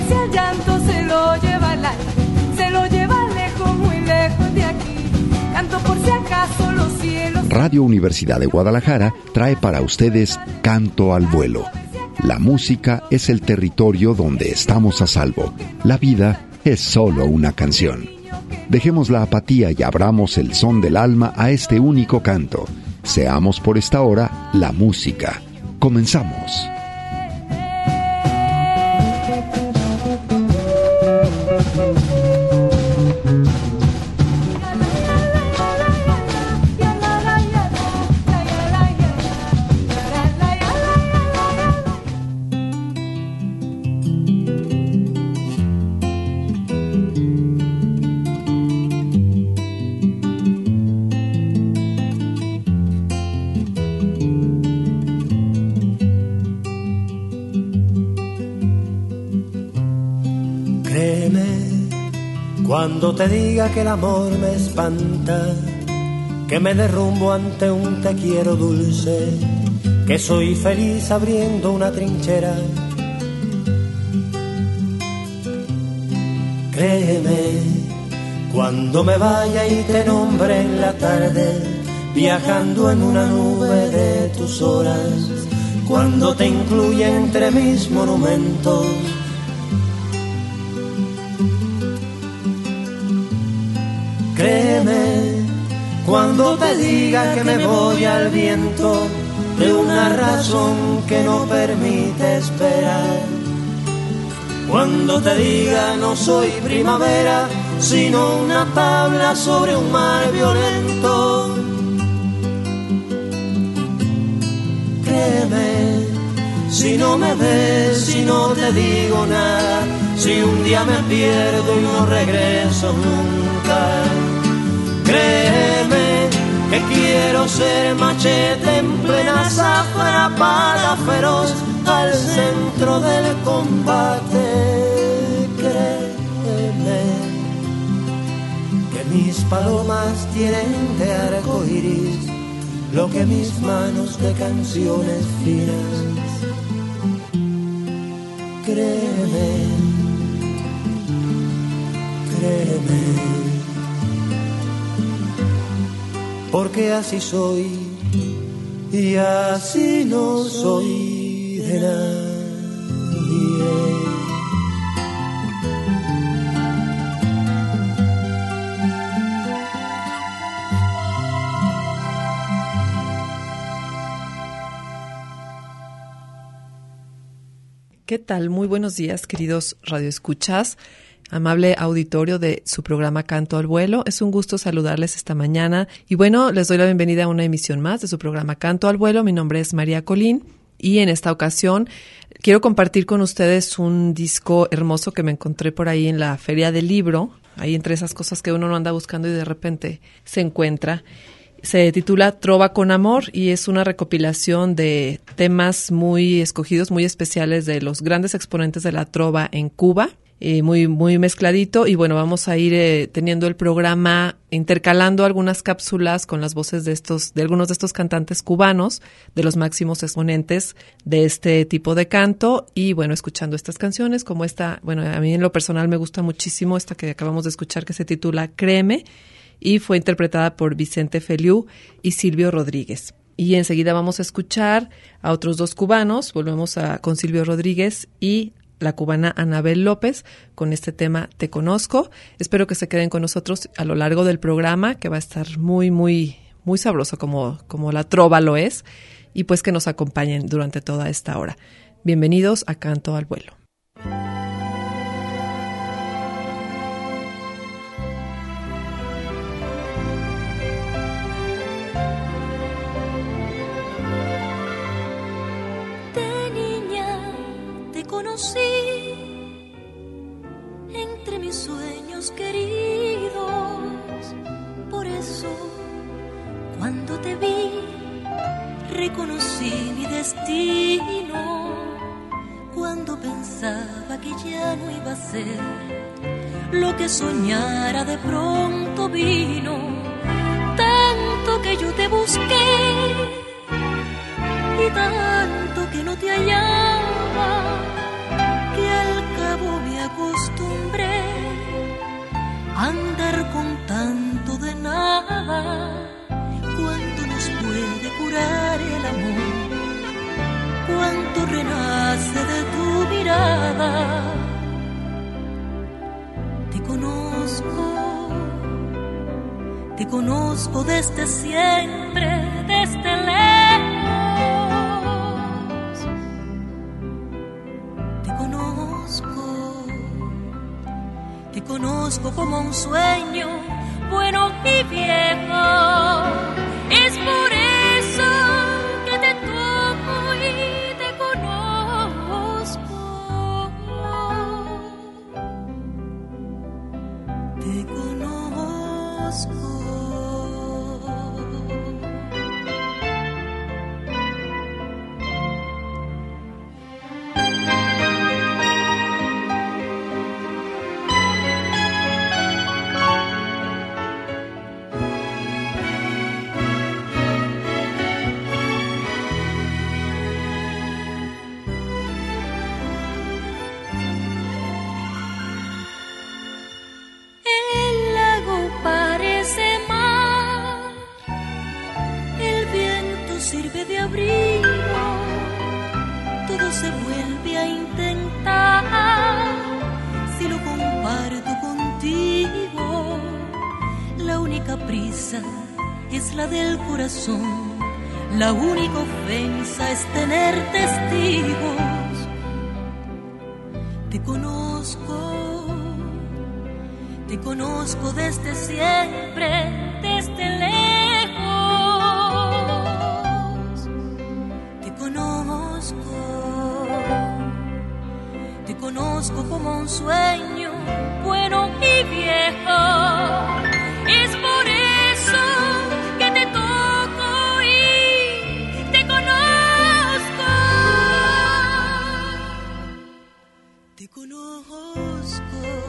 si el llanto se lo lleva el aire, se lo lleva lejos, muy lejos de aquí. Canto por si acaso los cielos. Radio Universidad de Guadalajara trae para ustedes Canto al Vuelo. La música es el territorio donde estamos a salvo. La vida es solo una canción. Dejemos la apatía y abramos el son del alma a este único canto. Seamos por esta hora la música. Comenzamos. Cuando te diga que el amor me espanta, que me derrumbo ante un te quiero dulce, que soy feliz abriendo una trinchera. Créeme, cuando me vaya y te nombre en la tarde, viajando en una nube de tus horas, cuando te incluya entre mis monumentos. Créeme, cuando te diga que me voy al viento de una razón que no permite esperar. Cuando te diga no soy primavera, sino una tabla sobre un mar violento. Créeme, si no me ves, si no te digo nada, si un día me pierdo y no regreso nunca. Créeme que quiero ser machete en plena zafra, para feroz al centro del combate. Créeme que mis palomas tienen de arco iris lo que mis manos de canciones finas. Créeme, créeme, porque así soy y así no soy de nadie. ¿Qué tal? Muy buenos días, queridos radioescuchas. Amable auditorio de su programa Canto al Vuelo. Es un gusto saludarles esta mañana. Y bueno, les doy la bienvenida a una emisión más de su programa Canto al Vuelo. Mi nombre es María Colín y en esta ocasión quiero compartir con ustedes un disco hermoso que me encontré por ahí en la Feria del Libro. Ahí entre esas cosas que uno no anda buscando y de repente se encuentra. Se titula Trova con Amor y es una recopilación de temas muy escogidos, muy especiales de los grandes exponentes de la trova en Cuba. Muy mezcladito y bueno, vamos a ir teniendo el programa intercalando algunas cápsulas con las voces de algunos de estos cantantes cubanos, de los máximos exponentes de este tipo de canto y bueno, escuchando estas canciones como esta, bueno, a mí en lo personal me gusta muchísimo esta que acabamos de escuchar que se titula Créeme y fue interpretada por Vicente Feliú y Silvio Rodríguez. Y enseguida vamos a escuchar a otros dos cubanos, volvemos con Silvio Rodríguez y la cubana Anabel López con este tema Te Conozco. Espero que se queden con nosotros a lo largo del programa, que va a estar muy sabroso como la trova lo es, y pues que nos acompañen durante toda esta hora. Bienvenidos a Canto al Vuelo. Conocí entre mis sueños queridos, por eso cuando te vi reconocí mi destino, cuando pensaba que ya no iba a ser lo que soñara de pronto vino, tanto que yo te busqué y tanto que no te hallaba, que al cabo me nada. Cuánto nos puede curar el amor, cuánto renace de tu mirada. Te conozco desde siempre, desde lejos. Te conozco como un sueño bueno y viejo. Es por eso que te toco y te conozco. Te conozco. Sirve de abrigo, todo se vuelve a intentar. Si lo comparto contigo, la única prisa es la del corazón, la única ofensa es tener testigos. Te conozco desde siempre, desde lejos. Te conozco como un sueño bueno y viejo. Es por eso que te toco y te conozco. Te conozco.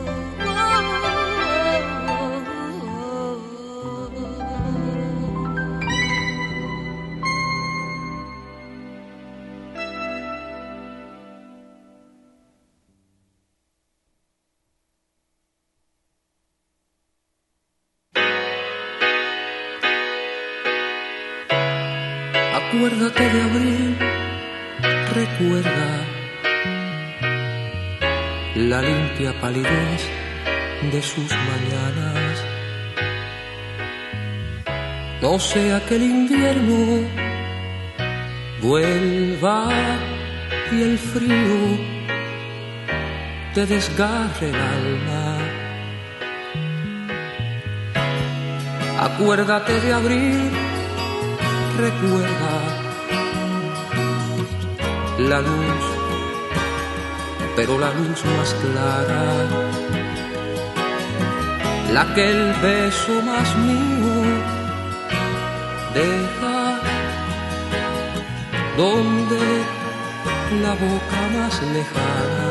Acuérdate de abril, recuerda la limpia palidez de sus mañanas. No sea que el invierno vuelva y el frío te desgarre el alma. Acuérdate de abril, recuerda la luz, pero la luz más clara, la que el beso más mío deja, donde la boca más lejana.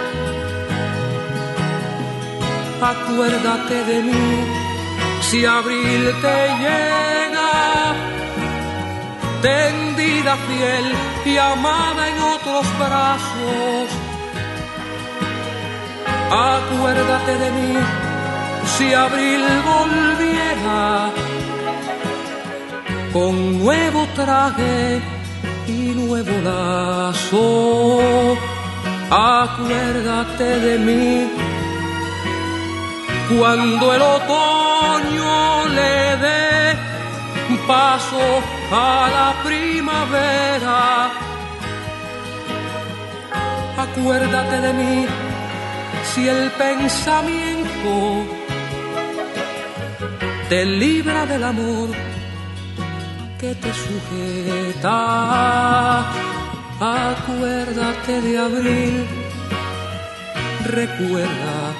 Acuérdate de mí si abril te llega, tendida fiel y amada en otros brazos. Acuérdate de mí si abril volviera con nuevo traje y nuevo lazo. Acuérdate de mí cuando el otoño le dé paso a la primavera. Acuérdate de mí si el pensamiento te libra del amor que te sujeta. Acuérdate de abril, recuerda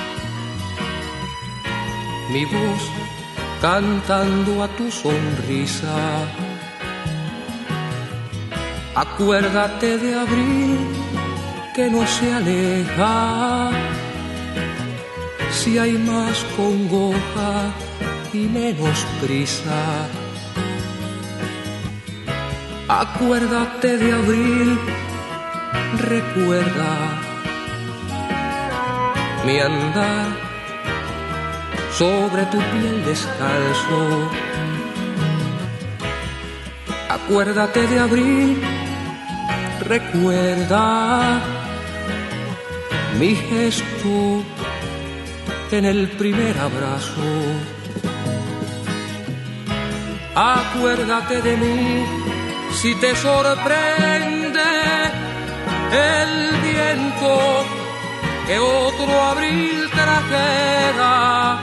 mi voz cantando a tu sonrisa. Acuérdate de abril que no se aleja, si hay más congoja y menos prisa. Acuérdate de abril, recuerda mi andar sobre tu piel descalzo. Acuérdate de abril, recuerda mi gesto en el primer abrazo. Acuérdate de mí si te sorprende el viento que otro abril trajera.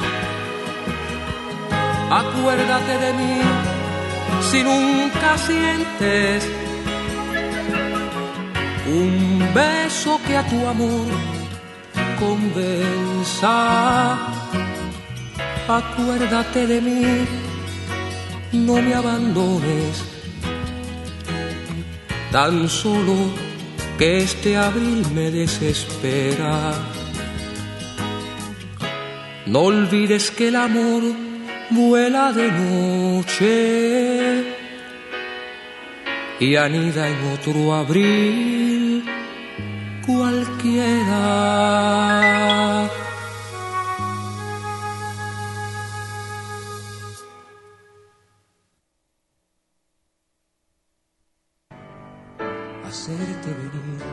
Acuérdate de mí si nunca sientes un beso que a tu amor convenza. Acuérdate de mí, no me abandones, tan solo que este abril me desespera. No olvides que el amor vuela de noche y anida en otro abril cualquiera. Hacerte venir,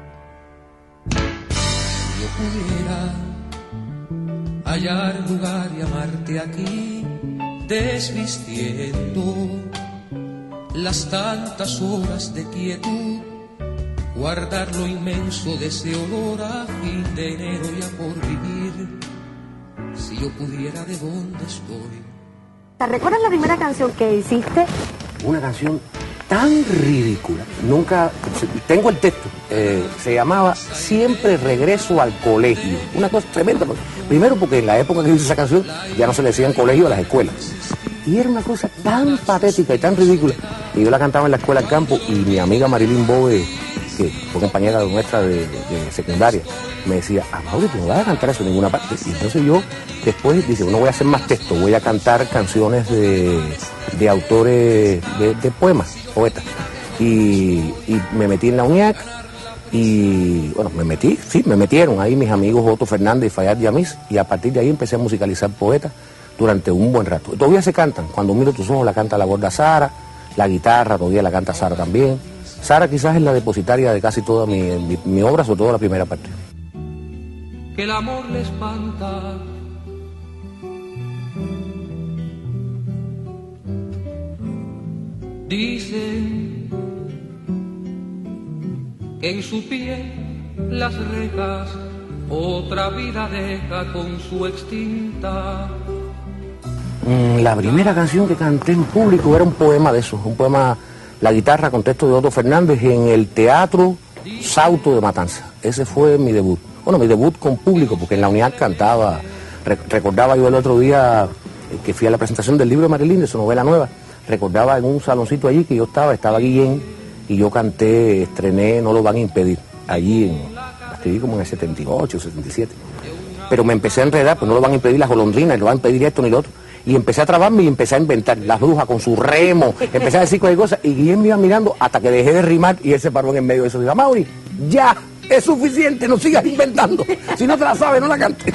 si yo pudiera hallar lugar y amarte aquí, desvistiendo las tantas horas de quietud, guardar lo inmenso de ese olor a fin de enero y a por vivir, si yo pudiera de dónde estoy. ¿Te recuerdas la primera canción que hiciste? Una canción tan ridícula, nunca, tengo el texto, se llamaba Siempre regreso al colegio, una cosa tremenda, primero porque en la época que hice esa canción ya no se le decían colegio a las escuelas, y era una cosa tan patética y tan ridícula, y yo la cantaba en la escuela al campo, y mi amiga Marilyn Bove, que fue compañera nuestra de secundaria, me decía, Mauri, tú no vas a cantar eso en ninguna parte, y entonces yo después dije, no voy a hacer más texto, voy a cantar canciones de autores de poemas, poetas, y me metí en la UNIAC, y bueno, me metieron ahí mis amigos Otto Fernández y Fayad Yamis, y a partir de ahí empecé a musicalizar poetas durante un buen rato. Todavía se cantan, Cuando miro tus ojos la canta la gorda Sara, la guitarra todavía la canta Sara también. Sara quizás es la depositaria de casi toda mi obra, sobre todo la primera parte. Que el amor le espanta, dicen que en su piel las rejas otra vida deja con su extinta. La primera canción que canté en público era un poema de esos, un poema, la guitarra con texto de Otto Fernández en el Teatro Sauto de Matanza. Ese fue mi debut. Bueno, mi debut con público, porque en la UNIAC cantaba, recordaba yo el otro día que fui a la presentación del libro de Marilyn, de su novela nueva, recordaba en un saloncito allí que yo estaba Guillén, y yo canté, estrené No lo van a impedir, allí escribí como en el 78, 77. Pero me empecé a enredar, pues no lo van a impedir las golondrinas, no lo van a impedir esto ni lo otro. Y empecé a trabarme y empecé a inventar las brujas con su remo, empecé a decir cualquier cosa, y Guillén me iba mirando hasta que dejé de rimar y él se paró en el medio de eso. Digo, Mauri, ya, es suficiente, no sigas inventando. Si no te la sabes, no la cantes.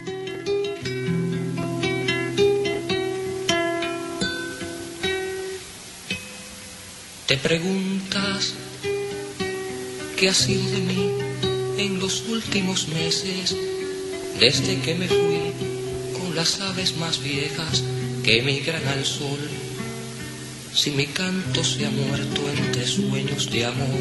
Te preguntas qué ha sido de mí en los últimos meses, desde que me fui con las aves más viejas que emigran al sol. Si mi canto se ha muerto entre sueños de amor,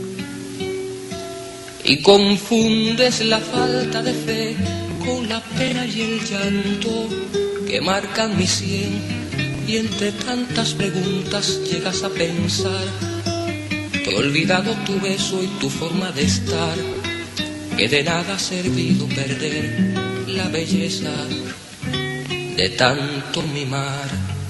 y confundes la falta de fe con la pena y el llanto que marcan mi sien, y entre tantas preguntas llegas a pensar que he olvidado tu beso y tu forma de estar, que de nada ha servido perder la belleza de tanto mimar.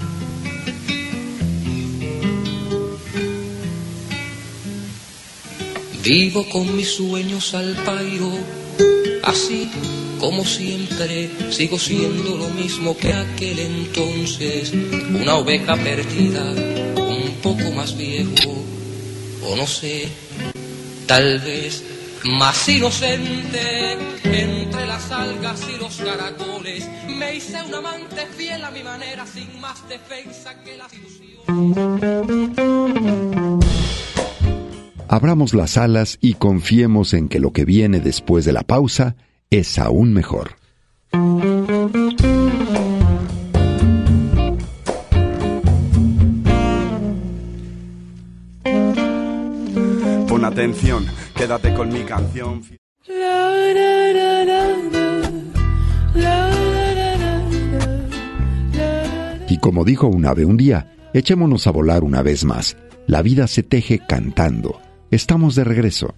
Vivo con mis sueños al pairo, así como siempre, sigo siendo lo mismo que aquel entonces, una oveja perdida, un poco más viejo, o no sé, tal vez Más inocente, entre las algas y los caracoles, me hice un amante fiel a mi manera, sin más defensa que la ilusión. Abramos las alas y confiemos en que lo que viene después de la pausa es aún mejor. Pon atención, quédate con mi canción. Y como dijo un ave un día, echémonos a volar una vez más. La vida se teje cantando. Estamos de regreso.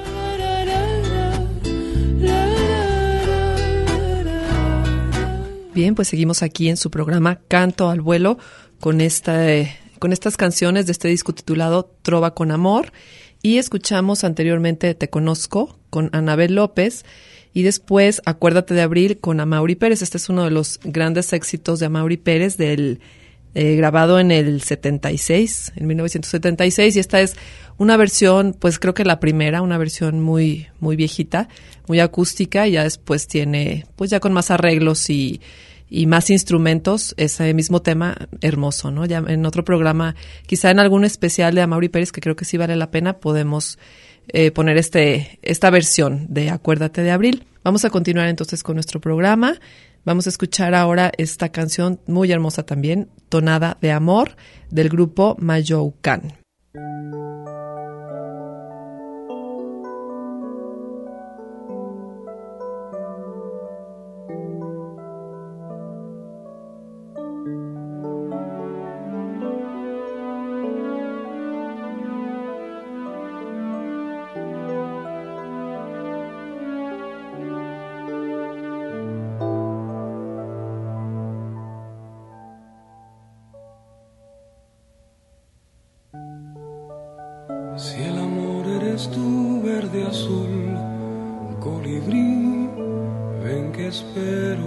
Bien, pues seguimos aquí en su programa Canto al Vuelo con estas canciones de este disco titulado Trova con Amor, y escuchamos anteriormente Te Conozco con Anabel López y después Acuérdate de Abril con Amaury Pérez. Este es uno de los grandes éxitos de Amaury Pérez grabado en el 76, en 1976, y esta es una versión, pues creo que la primera, una versión muy, muy viejita, muy acústica, y ya después tiene, pues ya con más arreglos y más instrumentos, ese mismo tema hermoso, ¿no? Ya en otro programa, quizá en algún especial de Amaury Pérez, que creo que sí vale la pena, podemos poner esta versión de Acuérdate de Abril. Vamos a continuar entonces con nuestro programa. Vamos a escuchar ahora esta canción muy hermosa también, Tonada de Amor, del grupo Mayoucan. Si el amor eres tú, verde, azul, colibrí, ven que espero.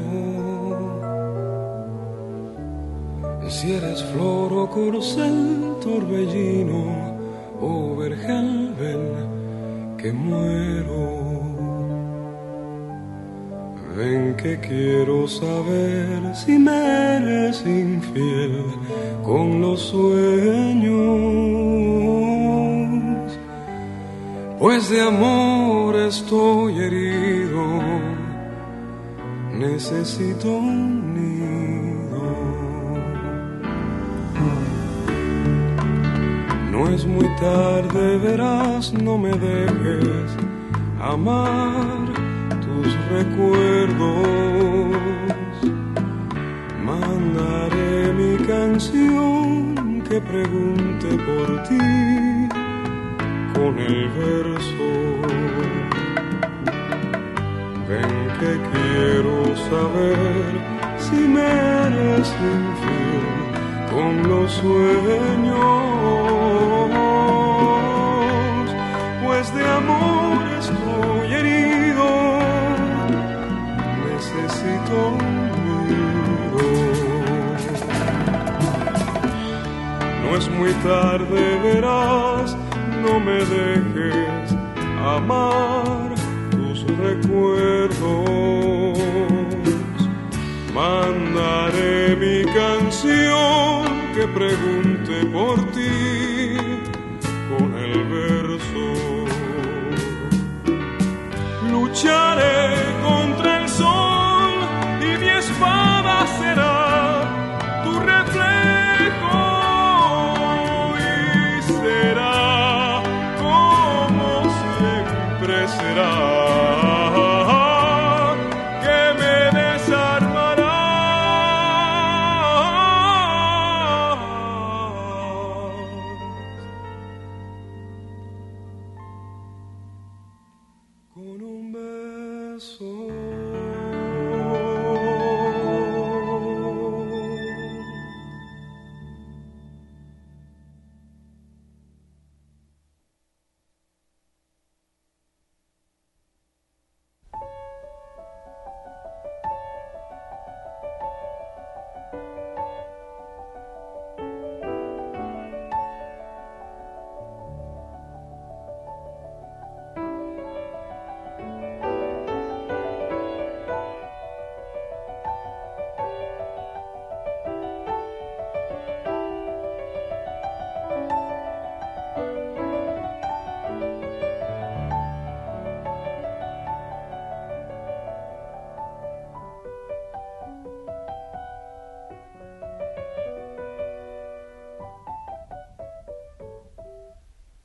Si eres flor o corcel, torbellino o vergel, ven que muero. Ven que quiero saber si me eres infiel con los sueños, pues de amor estoy herido, necesito un nido. No es muy tarde, verás, no me dejes amar tus recuerdos. Mandaré mi canción que pregunte por ti con el verso. Ven que quiero saber si me eres infiel con los sueños, pues de amor estoy herido, necesito un nido. No es muy tarde, verás, no me dejes amar tus recuerdos. Mandaré mi canción que pregunte por ti con el verso. Lucharé contra el sol y mi espada será tu reflejo, y será como siempre será, que me desarmará. Con un beso.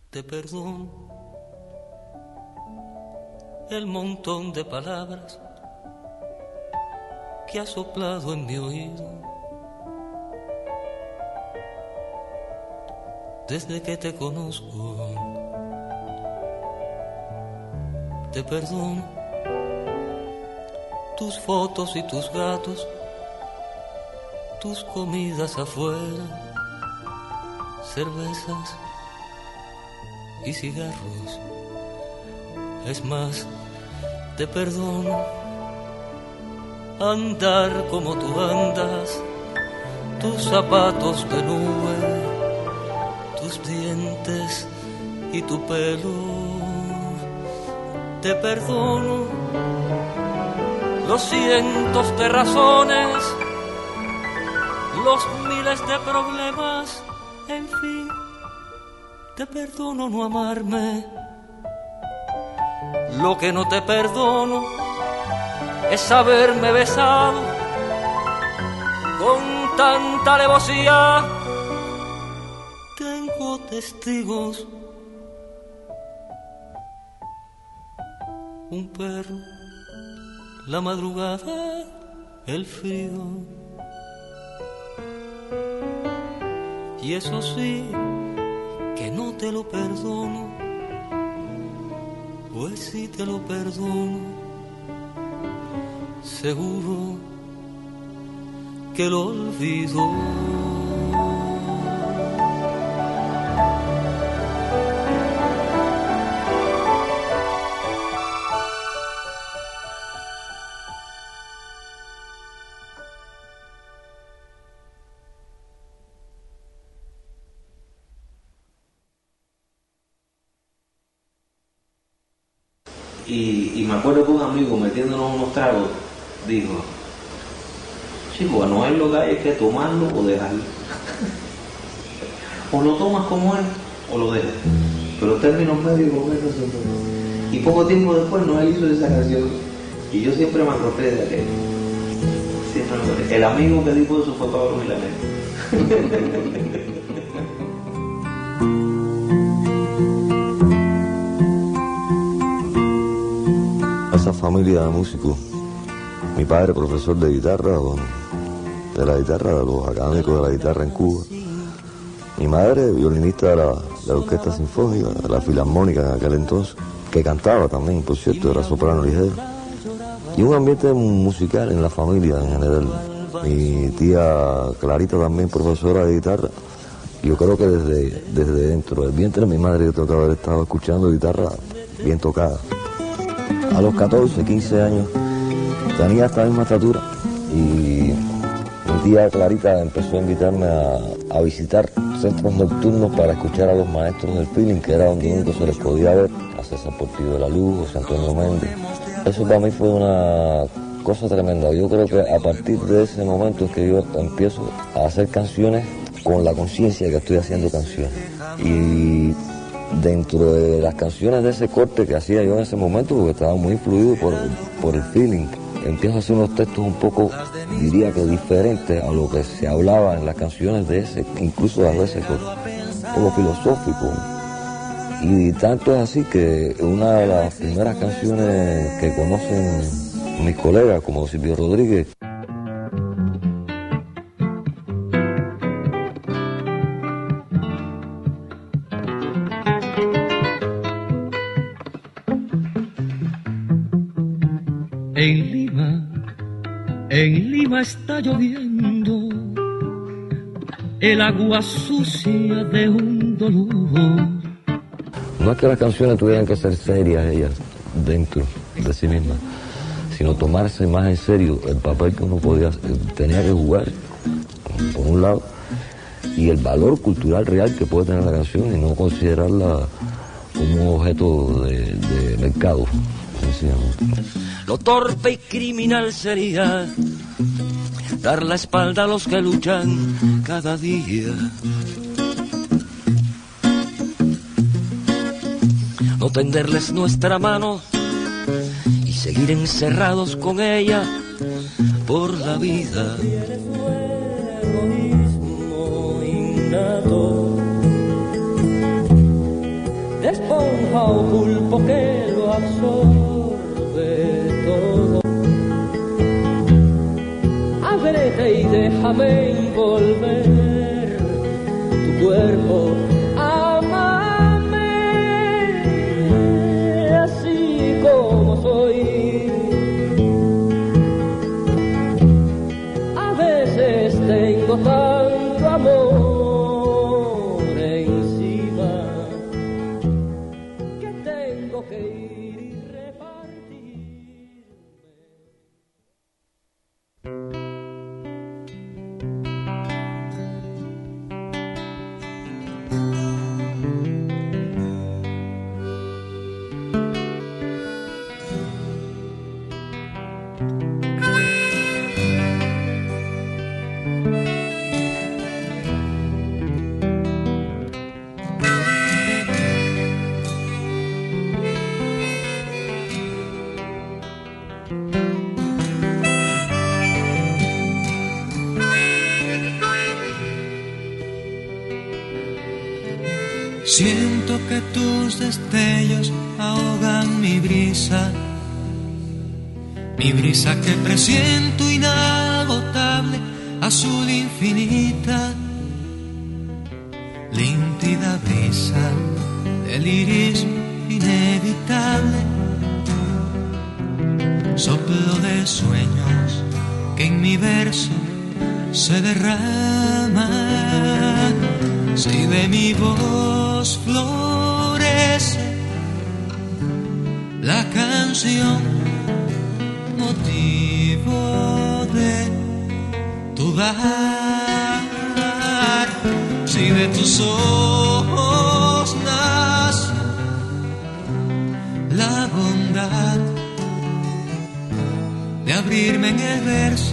Te perdono el montón de palabras que ha soplado en mi oído desde que te conozco. Te perdono tus fotos y tus gatos, tus comidas afuera, cervezas y cigarros. Es más, te perdono andar como tú andas, tus zapatos de nube, tus dientes y tu pelo. Te perdono los cientos de razones, los miles de problemas, en fin, te perdono no amarme. Lo que no te perdono es haberme besado con tanta alevosía. Tengo testigos, un perro, la madrugada, el frío. Y eso sí, que no te lo perdono, pues si te lo perdono, seguro que lo olvido. Y me acuerdo que un amigo, metiéndonos unos tragos, dijo: chico, a Noel lo que hay es que tomarlo o dejarlo. O lo tomas como es o lo dejas. Pero términos medios como esos son todos. Y poco tiempo después Noel hizo esa canción. Y yo siempre me acordé de aquello. Siempre me acordé. El amigo que dijo eso fue Pablo Milanés. Esa familia de músicos, mi padre profesor de guitarra, de la guitarra, de los académicos de la guitarra en Cuba, mi madre violinista de la orquesta sinfónica, de la filarmónica en aquel entonces, que cantaba también, por cierto, era soprano ligero, y un ambiente musical en la familia en general. Mi tía Clarita también profesora de guitarra. Yo creo que desde dentro del vientre de mi madre yo tengo que haber estado escuchando guitarra bien tocada. A los 14, 15 años tenía esta misma estatura y mi tía Clarita empezó a invitarme a visitar centros nocturnos para escuchar a los maestros del feeling, que era donde único se les podía ver, a César Portillo de la Luz, José Antonio Méndez. Eso para mí fue una cosa tremenda. Yo creo que a partir de ese momento es que yo empiezo a hacer canciones con la conciencia de que estoy haciendo canciones. Y dentro de las canciones de ese corte que hacía yo en ese momento, porque estaba muy influido por el feeling, empiezo a hacer unos textos un poco, diría que diferentes a lo que se hablaba en las canciones de ese, incluso a veces un poco filosófico. Y tanto es así que una de las primeras canciones que conocen mis colegas, como Silvio Rodríguez, En Lima está lloviendo el agua sucia de un dolor. no es que las canciones tuvieran que ser serias ellas dentro de sí mismas, sino tomarse más en serio el papel que uno tenía que jugar, por un lado, y el valor cultural real que puede tener la canción, y no considerarla como un objeto de mercado, sencillamente. Lo torpe y criminal sería dar la espalda a los que luchan cada día. No tenderles nuestra mano y seguir encerrados con ella por la vida. esponja o pulpo que lo absorbe todo. Ábrete y déjame envolver tu cuerpo. Ámame así como soy. A veces tengo tanto amor encima que tengo que ir y Siento que tus destellos ahogan mi brisa que presiento inagotable, azul infinita, límpida brisa del lirismo inevitable, soplo de sueños que en mi verso se derrama. Si de mi voz florece la canción, motivo de tu dar. Si de tus ojos nace la bondad de abrirme en el verso,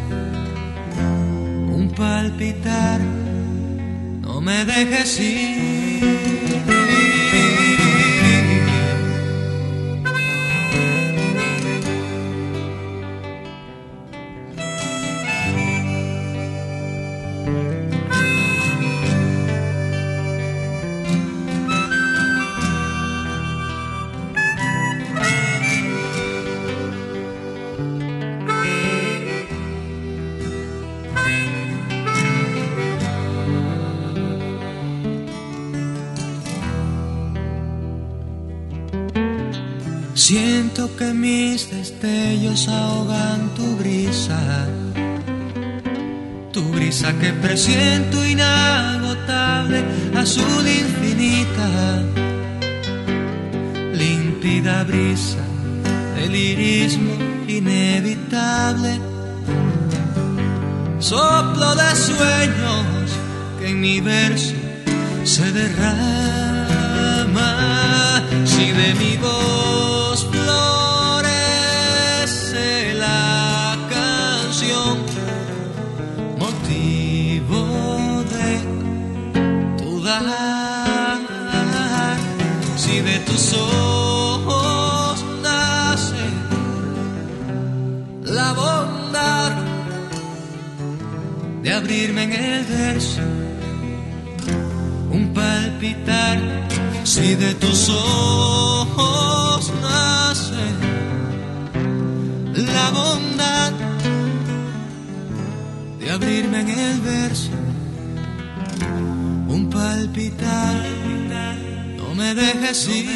un palpitar. No me dejes ir. Siento que mis destellos ahogan tu brisa que presiento inagotable, azul infinita, límpida brisa del lirismo inevitable, soplo de sueños que en mi verso se derrama. Si de mi voz florece la canción, motivo de tu dar. Si de tus ojos nace la bondad de abrirme en el verso, un palpitar. Si de tus ojos nace la bondad de abrirme en el verso, un palpitar. No me dejes ir.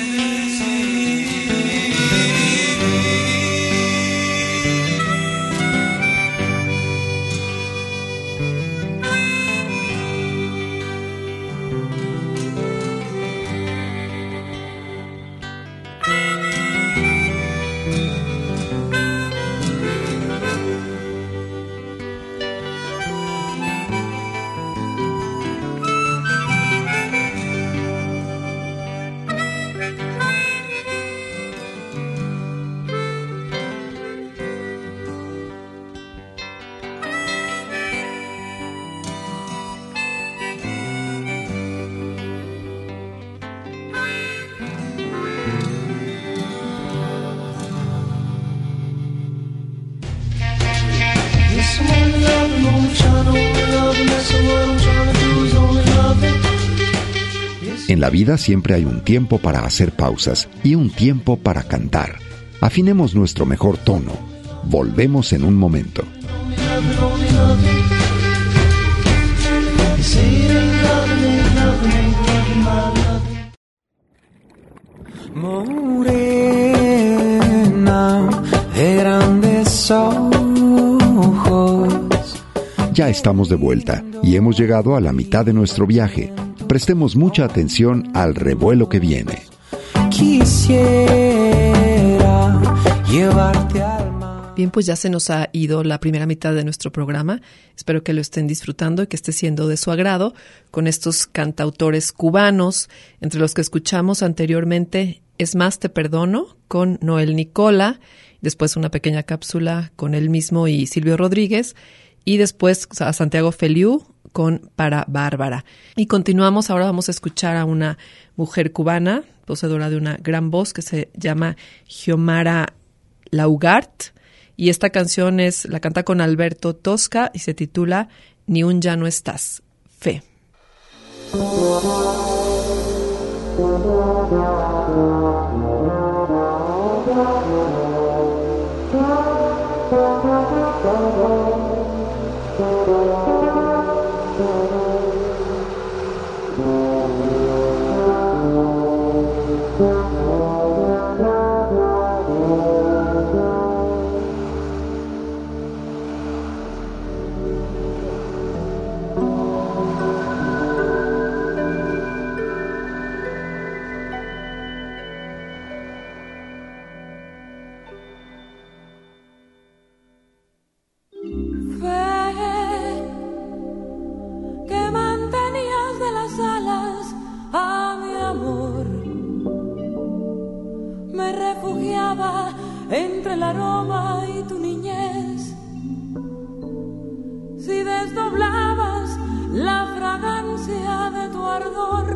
En la vida siempre hay un tiempo para hacer pausas y un tiempo para cantar. Afinemos nuestro mejor tono. Volvemos en un momento. Morena de grandes ojos. Ya estamos de vuelta y hemos llegado a la mitad de nuestro viaje. Prestemos mucha atención al revuelo que viene. Quisiera llevarte al mar. Bien, pues ya se nos ha ido la primera mitad de nuestro programa. Espero que lo estén disfrutando y que esté siendo de su agrado con estos cantautores cubanos, entre los que escuchamos anteriormente Es más, te perdono, con Noel Nicola, después una pequeña cápsula con él mismo y Silvio Rodríguez, y después a Santiago Feliú con Para Bárbara. Y continuamos, ahora vamos a escuchar a una mujer cubana, poseedora de una gran voz, que se llama Xiomara Laugart, y esta canción la canta con Alberto Tosca y se titula Ni un ya no estás, Fe. Entre el aroma y tu niñez, si desdoblabas la fragancia de tu ardor,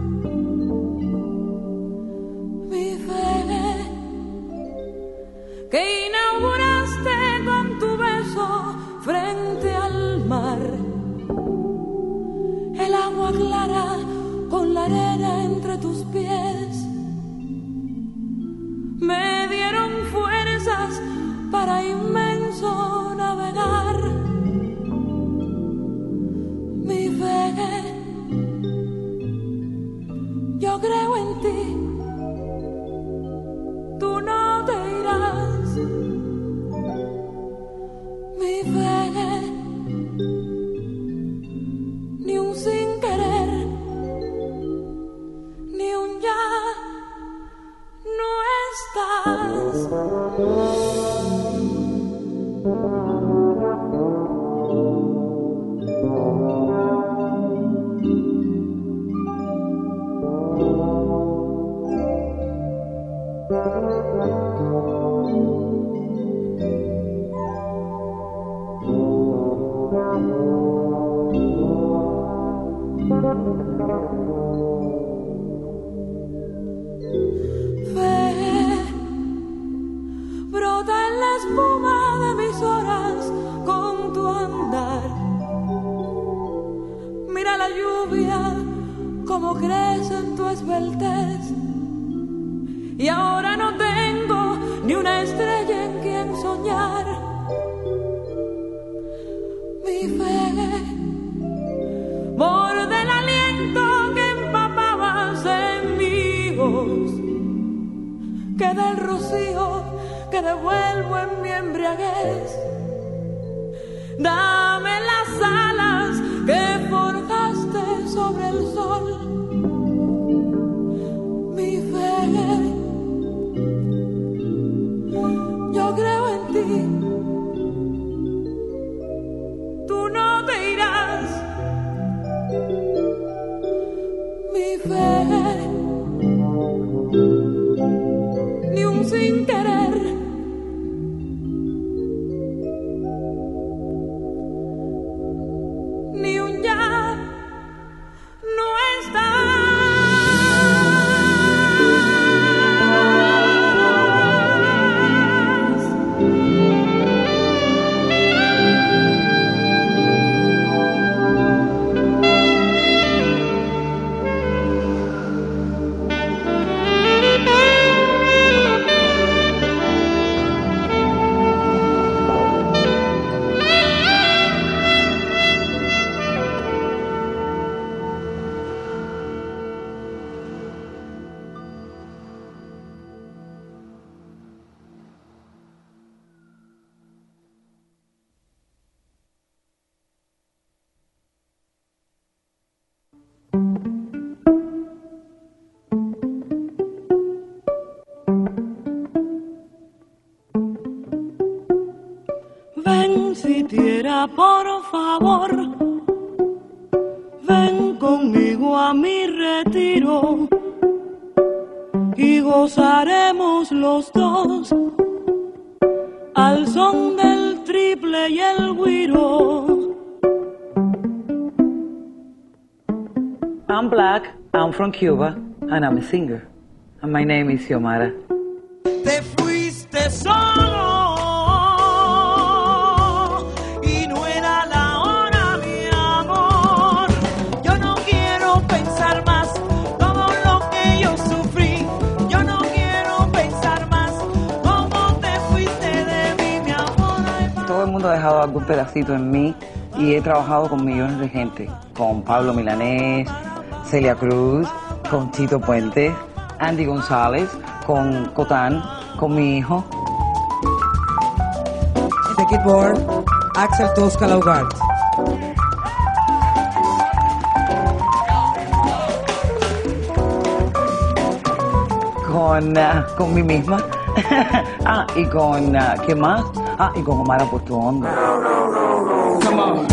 mi fe que inauguraste con tu beso frente al mar, el agua clara con la arena entre tus pies, me dieron fuerzas para inmenso navegar. Mi fe, yo creo en ti, tú no te irás. Mi fe, ni un sin querer, ni un ya no estás. Como crece en tu esbeltez, y ahora no tengo ni una estrella en quien soñar. Mi fe, por del aliento que empapabas en mi voz, que del rocío que devuelvo en mi embriaguez, dame las alas que forjaste sobre el sol. Mi fe, yo creo en ti, tú no te irás. Mi fe, ni un sin querer, ni un ya no estás. insistiera, por favor, ven conmigo a mi retiro y gozaremos los dos al son del triple y el güiro. I'm black, I'm from Cuba, and I'm a singer. And my name is Xiomara. Te fuiste solo y no era la hora, mi amor. Yo no quiero pensar más todo lo que yo sufrí. Yo no quiero pensar más cómo te fuiste de mí, mi amor. Todo el mundo ha dejado algún pedacito en mí y he trabajado con millones de gente. Con Pablo Milanés, Celia Cruz, con Tito Puente, Andy González, con Cotán, con mi hijo. The keyboard, Axel Tosca Laugard. Con mí misma. Y con, ¿qué más? Y con Omar Portuondo. Come on.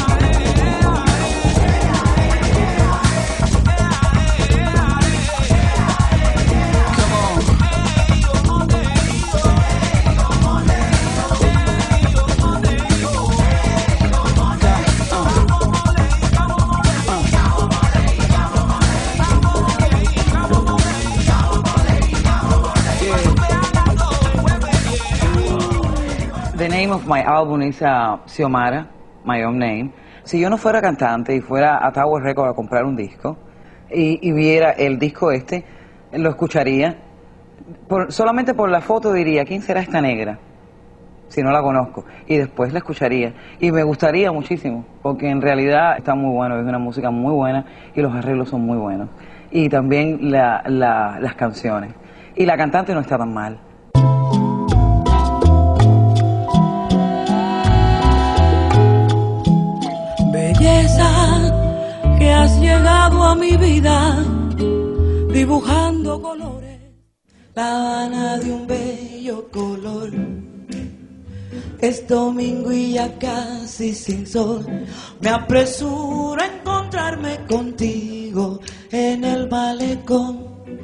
The name of my album is Xiomara, my own name. Si yo no fuera cantante y fuera a Tower Records a comprar un disco y viera el disco lo escucharía. Solamente por la foto diría, ¿quién será esta negra? Si no la conozco. Y después la escucharía. Y me gustaría muchísimo, porque en realidad está muy bueno, es una música muy buena y los arreglos son muy buenos. Y también las canciones. Y la cantante no está tan mal. Belleza que has llegado a mi vida dibujando colores, La Habana de un bello color. Es domingo y ya casi sin sol, me apresuro a encontrarme contigo en el malecón,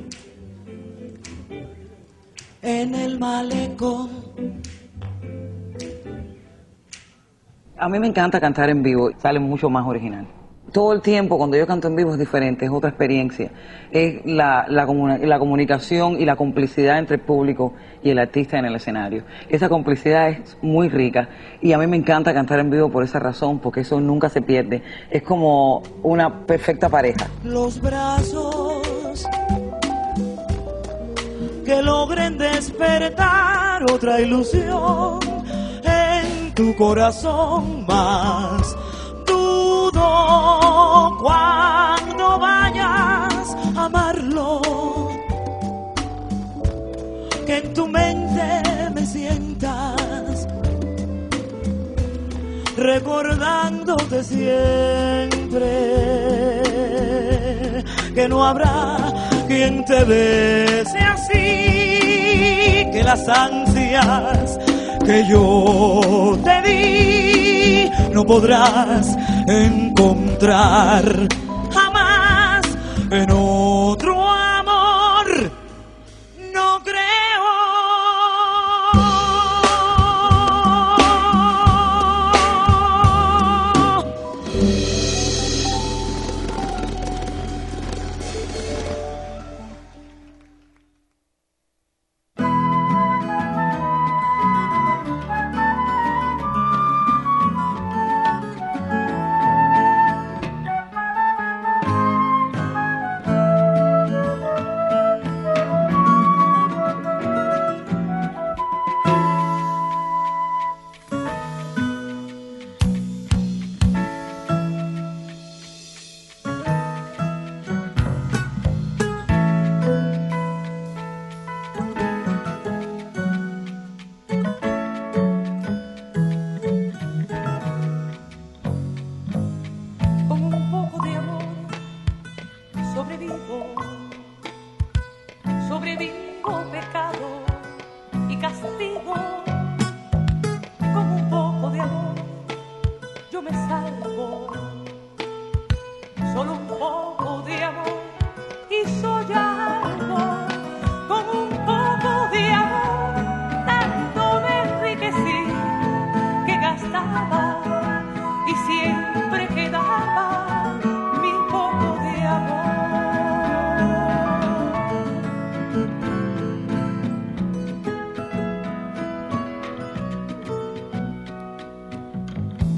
en el malecón. A mí me encanta cantar en vivo, sale mucho más original. Todo el tiempo cuando yo canto en vivo es diferente, es otra experiencia. Es la comunicación y la complicidad entre el público y el artista en el escenario. Esa complicidad es muy rica y a mí me encanta cantar en vivo por esa razón, porque eso nunca se pierde. Es como una perfecta pareja. Los brazos que logren despertar otra ilusión en tu corazón, más dudo cuando vayas a amarlo, que en tu mente me sientas recordándote siempre, que no habrá quien te bese así, que las ansias que yo te di no podrás encontrar jamás en otro amor. No creo.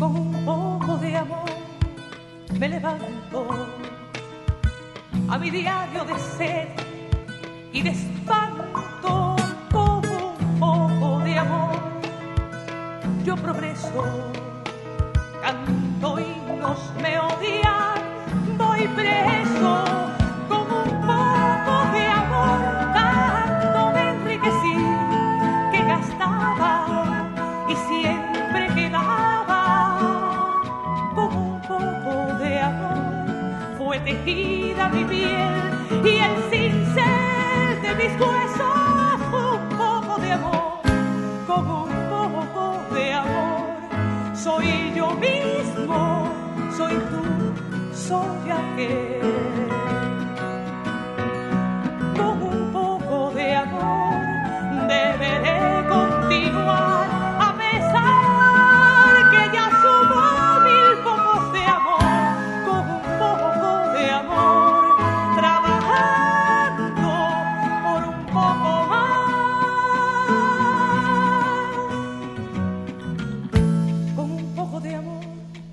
con un poco de amor me levanto a mi diario de sed y de espanto. Con un poco de amor yo progreso, canto himnos, me odian, voy preso. Con un poco de amor tanto me enriquecí que gastaba y siempre quedaba. Con un poco de amor fue tejida mi piel y el cincel de mis huesos. Un poco de amor, con un poco de amor, soy yo mismo, soy tú, soy aquel. Con un poco de amor deberé continuar a pesar que ya sumo 1000 pocos de amor. Con un poco de amor trabajando por un poco más. Con un poco de amor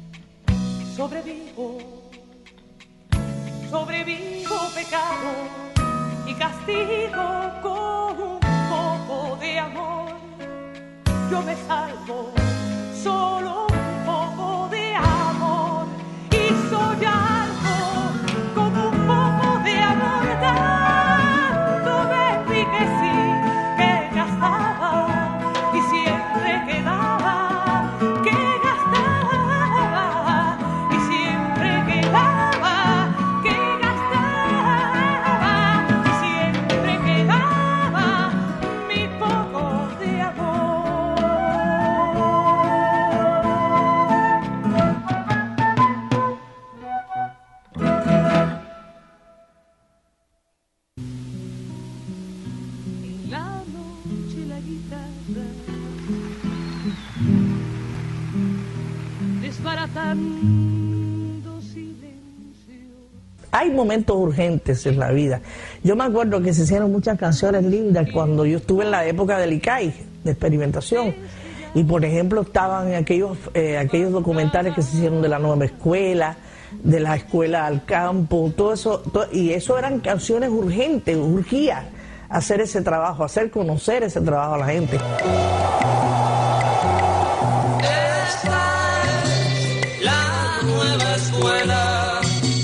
sobrevivo pecado y castigo. Con un poco de amor yo me salvo, solo un poco de amor y soy algo. Con un poco de amor tanto me enriquecí que gastaba y siempre quedaba, que gastaba y siempre quedaba, que gastaba y siempre quedaba mi poco de amor. En la noche la guitarra desbaratando silencio. Hay momentos urgentes en la vida. Yo me acuerdo que se hicieron muchas canciones lindas cuando yo estuve en la época del ICAI, de experimentación. Y por ejemplo estaban aquellos documentales que se hicieron de la nueva escuela, de la escuela al campo, todo eso, y eso eran canciones urgentes, urgía hacer ese trabajo, hacer conocer ese trabajo a la gente. La nueva escuela.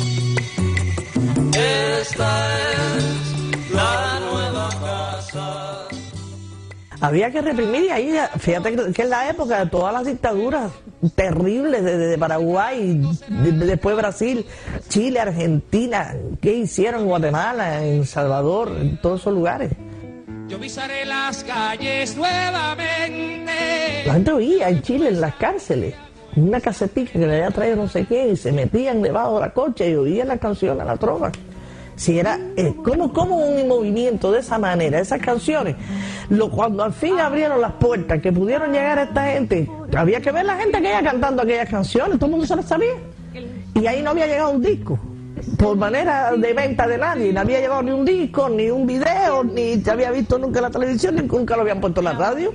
Esta es la nueva casa. Había que reprimir y ahí, fíjate que es la época de todas las dictaduras terribles, de Paraguay, después Brasil, Chile, Argentina, ¿qué hicieron en Guatemala, en El Salvador, en todos esos lugares? Yo pisaré las calles nuevamente. La gente oía en Chile, en las cárceles, una casetica que le había traído no sé qué, y se metían debajo de la cocha y oían las canciones, la trova. Si era, ¿cómo un movimiento de esa manera, esas canciones? Cuando al fin abrieron las puertas, que pudieron llegar a esta gente, había que ver la gente que iba cantando aquellas canciones, todo el mundo se las sabía. Y ahí no había llegado un disco, por manera de venta de nadie, no había llegado ni un disco, ni un video, ni se había visto nunca en la televisión, ni nunca lo habían puesto en la radio.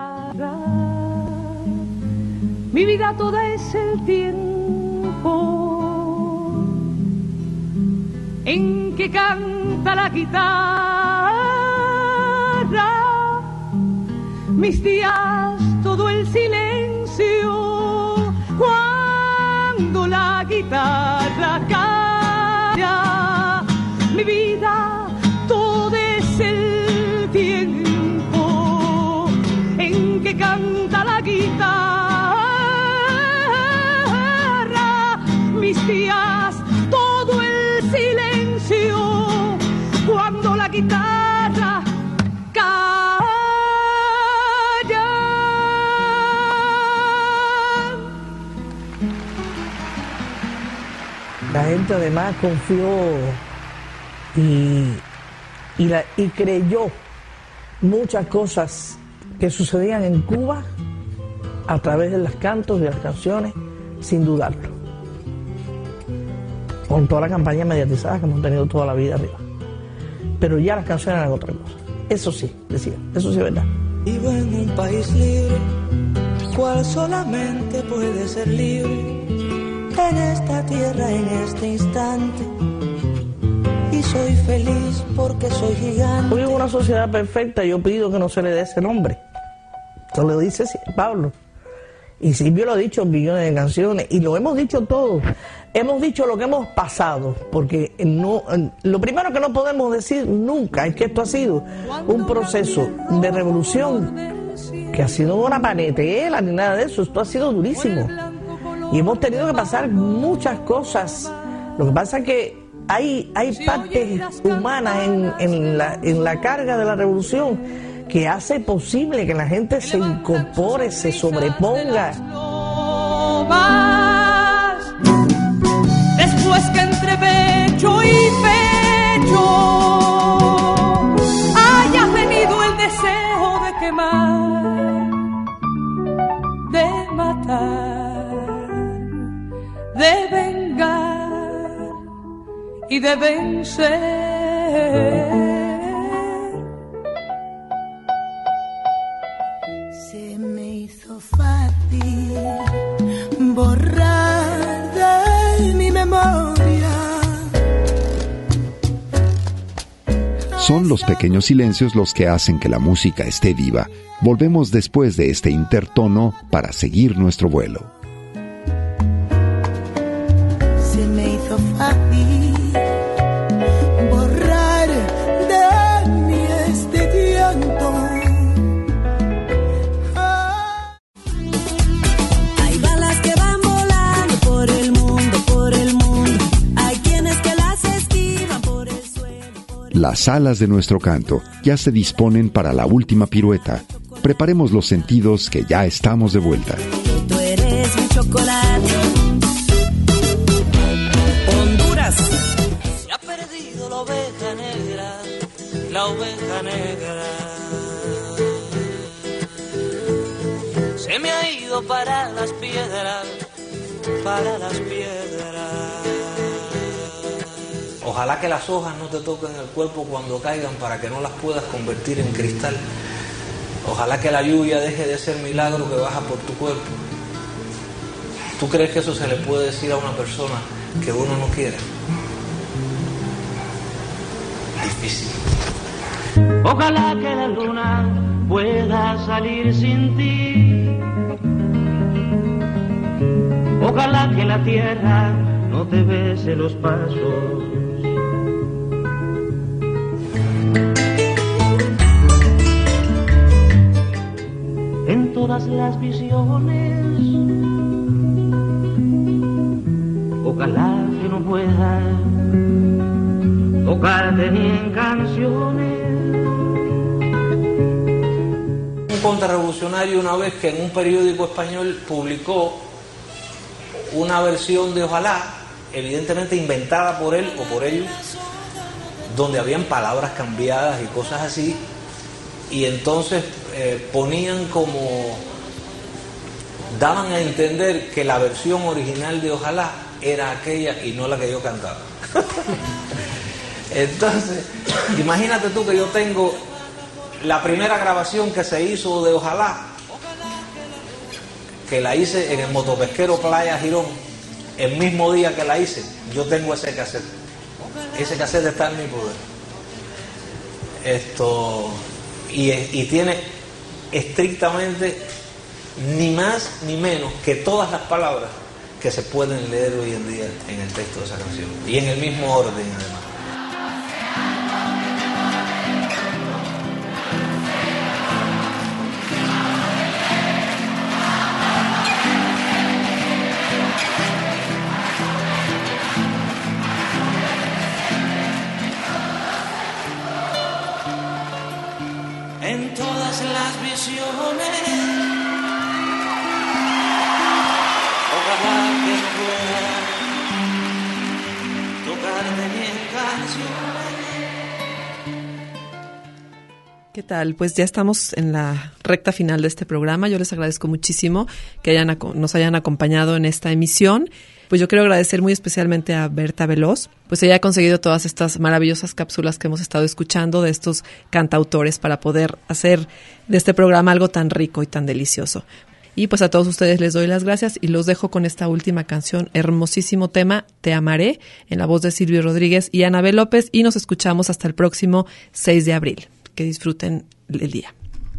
Mi vida toda es el tiempo en que canta la guitarra, mis días todo el silencio, cuando la guitarra calla, mi vida todo es el tiempo en que canta la guitarra, mis días todo el silencio, cuando la guitarra calla. La gente además confió y creyó muchas cosas que sucedían en Cuba a través de los cantos y las canciones, sin dudarlo. Con toda la campaña mediatizada que hemos tenido toda la vida arriba. Pero ya las canciones eran otra cosa. Eso sí, decía, eso sí es verdad. Vivo en un país libre, cual solamente puede ser libre en esta tierra, en este instante. Y soy feliz porque soy gigante. Hoy en una sociedad perfecta yo pido que no se le dé ese nombre. Se lo dice Pablo. Y Silvio lo ha dicho en millones de canciones, y lo hemos dicho todos. Hemos dicho lo que hemos pasado, porque no, lo primero que no podemos decir nunca es que esto ha sido un proceso de revolución que ha sido una panetela ni nada de eso. Esto ha sido durísimo. Y hemos tenido que pasar muchas cosas. Lo que pasa es que hay partes humanas en la carga de la revolución que hace posible que la gente se incorpore, se sobreponga. Después que entre pecho y pecho haya venido el deseo de quemar, de matar, de vengar y de vencer. Se me hizo fácil borrar de mi memoria. Son los pequeños silencios los que hacen que la música esté viva. Volvemos después de este intertono para seguir nuestro vuelo. Se me hizo fácil borrar de mí este llanto. Hay balas que van volando por el mundo. Hay quienes que las esquivan por el suelo. Las alas de nuestro canto ya se disponen para la última pirueta. Preparemos los sentidos que ya estamos de vuelta. Tú eres mi chocolate. Honduras. Se ha perdido la oveja negra, la oveja negra. Se me ha ido para las piedras, para las piedras. Ojalá que las hojas no te toquen el cuerpo cuando caigan para que no las puedas convertir en cristal. Ojalá que la lluvia deje de ser milagro que baja por tu cuerpo. ¿Tú crees que eso se le puede decir a una persona que uno no quiere? Difícil. Ojalá que la luna pueda salir sin ti. Ojalá que la tierra no te bese los pasos. En todas las visiones, ojalá que no pueda tocarte ni en canciones. Un contrarrevolucionario una vez que en un periódico español publicó una versión de Ojalá, evidentemente inventada por él o por ellos, donde habían palabras cambiadas y cosas así, y entonces ponían como, daban a entender que la versión original de Ojalá era aquella y no la que yo cantaba. Entonces, imagínate tú que yo tengo la primera grabación que se hizo de Ojalá, que la hice en el Motopesquero Playa Girón, el mismo día que la hice. Yo tengo ese cassette. Ese cassette está en mi poder. Y tiene estrictamente ni más ni menos que todas las palabras que se pueden leer hoy en día en el texto de esa canción. Y en el mismo orden, además. En todas las visiones, ojalá que no pueda tocarte ni en canciones. ¿Qué tal? Pues ya estamos en la recta final de este programa. Yo les agradezco muchísimo que nos hayan acompañado en esta emisión. Pues yo quiero agradecer muy especialmente a Berta Veloz, pues ella ha conseguido todas estas maravillosas cápsulas que hemos estado escuchando de estos cantautores para poder hacer de este programa algo tan rico y tan delicioso. Y pues a todos ustedes les doy las gracias y los dejo con esta última canción, hermosísimo tema, Te amaré, en la voz de Silvio Rodríguez y Anabel López, y nos escuchamos hasta el próximo 6 de abril. Que disfruten el día.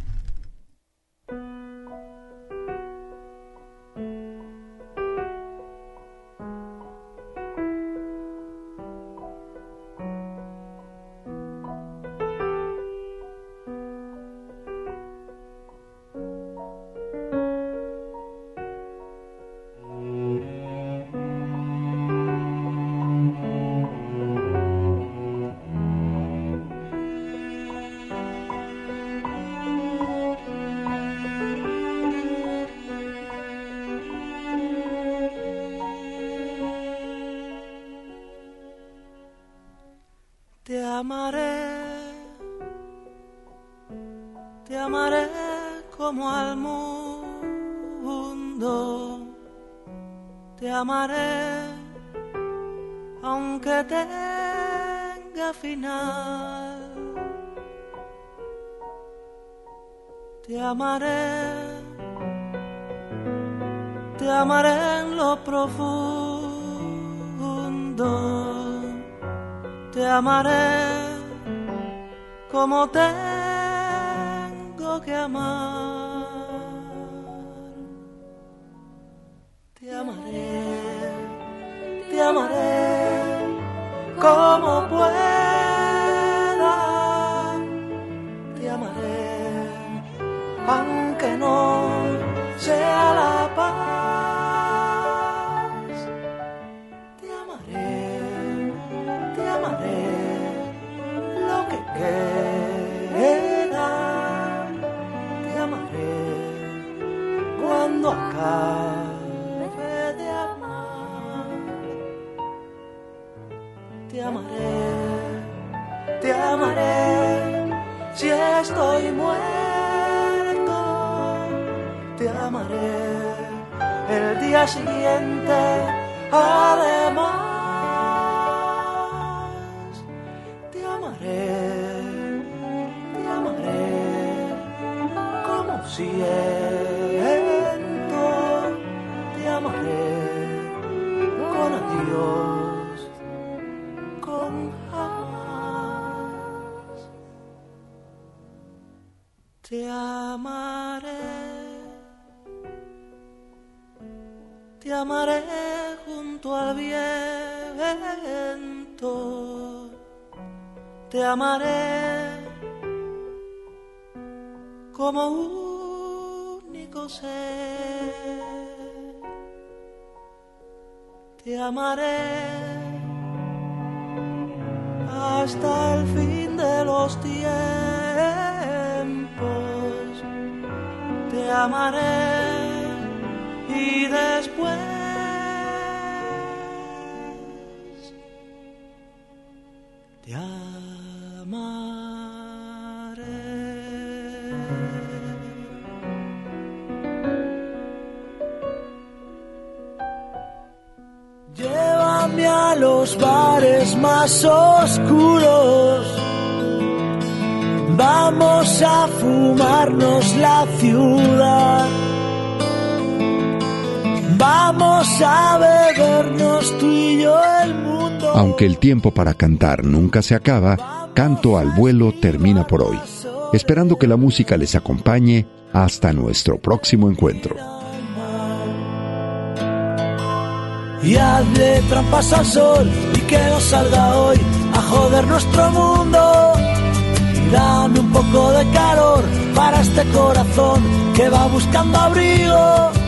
Te amaré como al mundo, te amaré aunque tenga final, te amaré en lo profundo, te amaré como tengo que amar, te amaré como pueda, te amaré aunque no sea la paz, te amaré lo que queda, te amaré cuando acabe de amar, te amaré si estoy muerto, te amaré el día siguiente, además, te amaré como siento, te amaré con adiós, con jamás, te amaré junto al viento, te amaré como único ser, te amaré hasta el fin de los tiempos, te amaré y después te amaré. Llévame a los bares más oscuros, vamos a fumarnos la ciudad, vamos a bebernos tú y yo el mundo. Aunque el tiempo para cantar nunca se acaba, Canto al Vuelo termina por hoy, esperando que la música les acompañe hasta nuestro próximo encuentro. Y hazle trampas al sol y que no salga hoy a joder nuestro mundo. Y dame un poco de calor para este corazón que va buscando abrigo.